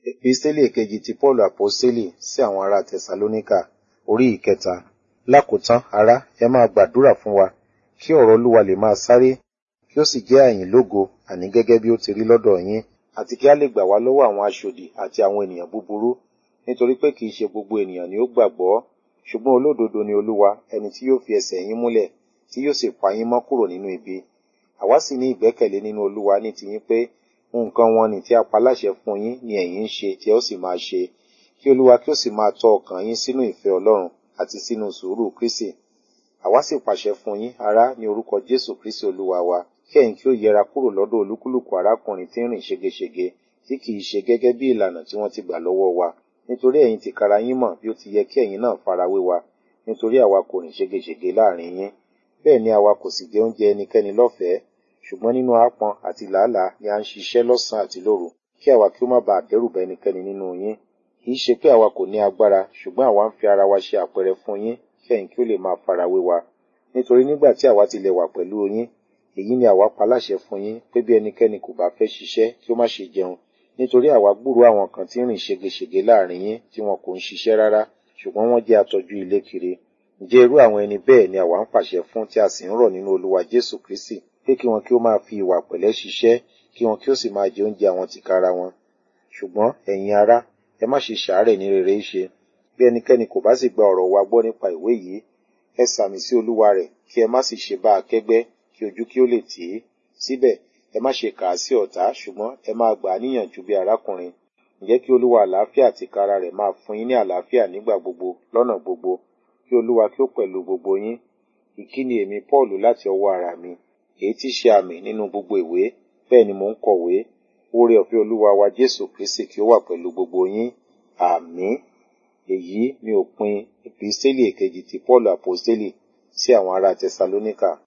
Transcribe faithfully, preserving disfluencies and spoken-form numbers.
Episteli èkejì ti Paulu Aposteli sí àwọn ará Tẹsalóníkà, orí ìkẹta. Lákòótán, ará, ẹ máa gbàdúrà fún wa, kí ọ̀rọ̀ Olúwa lè máa sáré, kí ó sì jẹ́ àyìn lógo, àní gẹ́gẹ́ bí ó ti rí lọ́dọ̀ yín, àti kí a lè gbà wá lọ́wọ́ àwọn aṣòdì àti àwọn ènìyàn búburú, nítorí pé kìí ṣe gbogbo ènìyàn ni ó gbàgbọ́, ṣùgbọ́n olódodo ni Olúwa, ẹni tí yóò fi ẹsẹ̀ yín múlẹ̀, tí yóò sì pa yín mọ́ kúrò nínú ibi. Àwa sì ní ìgbẹ́kẹ̀lé nínú Olúwa ní tiyín pé nǹkan wọn ni tí a pa láṣẹ fún yín ni ẹ̀yin ń ṣe tí ẹ ó sì máa ṣe, kí Olúwa kí ó sì máa tọ́ ọkàn yín sínú ìfẹ́ Ọlọ́run àti sínú sùúrù Kristi. Àwa sì pàṣẹ fún yín, ará, ní orúkọ Jésù Kristi Olúwa wa, kí ẹ̀yin kí ó yẹra kúrò lọ́dọ̀ olúkúlùkù arákùnrin tí ń rìn ṣégeṣége, tí kìí ṣe gẹ́gẹ́ bí ìlànà tí wọ́n ti gbà lọ́wọ́ wa, nítorí ẹ̀yin tìkára yín mọ̀ bí ó ti yẹ kí ẹ̀yin náà farawé wa, nítorí àwa kò rìn ṣégeṣége láàrin yín. Bẹ́ẹ̀ ni àwa kò sì jẹ oúnjẹ ẹnikẹ́ni lọ́fẹ̀ẹ́, ṣùgbọ́n nínú ápọn àti làálàá ni a ń ṣiṣẹ́ lọ́sàn àti lóru, kí àwa kí ó má baà dẹ́rùbà ẹnikẹ́ni nínú yín. Kì í ṣe pé àwa kò ní agbára, ṣùgbọ́n àwa ń fi ara wa ṣe àpẹẹrẹ fún yín, kí ẹ̀yin kí ó lè máa farawé wa. Nítorí nígbà tí àwa tilẹ̀ wà pẹ̀lú yín, èyí ni àwa pa láṣẹ fún yín, pé bí ẹnikẹ́ni kò bá fẹ́ ṣiṣẹ́, kí ó má ṣe jẹun. Nítorí àwa gbúròó àwọn kan tí ń rìn ṣégeṣége láàrin yín, tí wọn kò ń ṣiṣẹ́ rárá, ṣùgbọ́n wọ́n jẹ́ atọ́jú ilé kiri. Ǹjẹ́ irú àwọn ẹni bẹ́ẹ̀ ni àwa ń pàṣẹ fún, tí a sì ń rọ̀ nínú Olúwa Jésù Kristi, pé kí wọn kí ó máa fi ìwà pẹ̀lẹ́ ṣiṣẹ́, kí wọn kí ó sì máa jẹ oúnjẹ àwọn tìkára wọn. Ṣùgbọ́n ẹ̀yin ará, ẹ má ṣe ṣàárẹ̀ ní rere ṣe. Bí ẹnikẹ́ni kò bá sì gba ọ̀rọ̀ wa gbọ́ nípa ìwé yìí, ẹ sàmì sí Olúwa rẹ̀, kí ẹ má sì ṣe bá a kẹ́gbẹ́, kí ojú kí ó lè tì í. Síbẹ̀, ẹ má ṣe kà á sí ọ̀tá, ṣùgbọ́n ẹ máa gbà á níyànjú bí arákùnrin. Ǹjẹ́ kí Olúwa àlàáfíà tìkára rẹ̀ máa fún yín ní àlàáfíà nígbà gbogbo, lọ́nà gbogbo, kí Olúwa kí ó pẹ̀lú gbogbo yín. Ìkíni èmi Pọ́ọ̀lù láti ọwọ́ ara mi, èyí tí ṣe àmì nínú gbogbo ìwé, bẹ́ẹ̀ ni mò ń kọ̀wé. Oore ọ̀fẹ́ Olúwa wa Jésù Kristi kí ó wà pẹ̀lú gbogbo yín. Àmín. Èyí ni òpin Episteli èkejì ti Paulu Aposteli sí àwọn ará Tẹsalóníkà.